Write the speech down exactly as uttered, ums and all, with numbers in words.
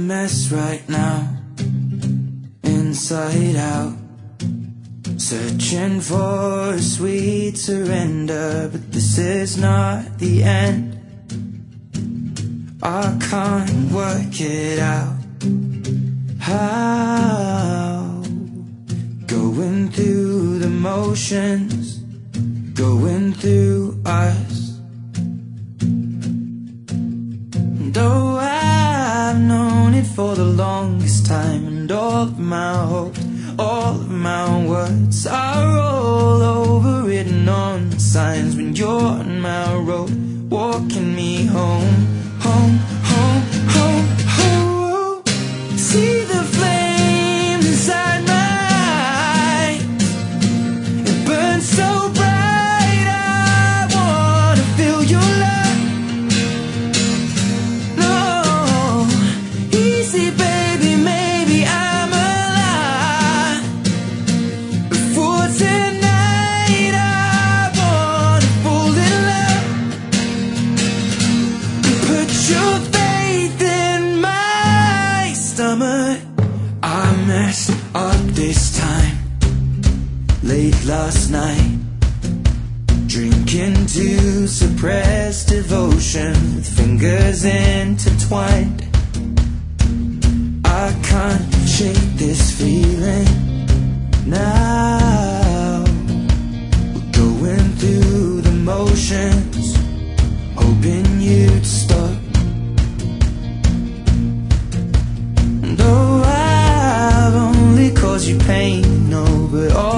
mess right now, inside out, searching for a sweet surrender. But this is not the end. I can't work it out. How? Going through the motions, going through us. And oh, I've known it for the longest time, and all of my hopes, all of my words are all overwritten on signs. When you're on my road, walking me home, home, home, home, home. See the flame inside my eyes, it burns so bright. I wanna feel your love. No, easy baby, maybe I'm alive. Before tonight I wanna fall in love and put your faith in my stomach. I messed up this time, late last night, drinking to suppress devotion with fingers intertwined. I can't shake this feeling now. We're going through the motions, hoping you'd stop. And oh, I've only caused you pain, no, but all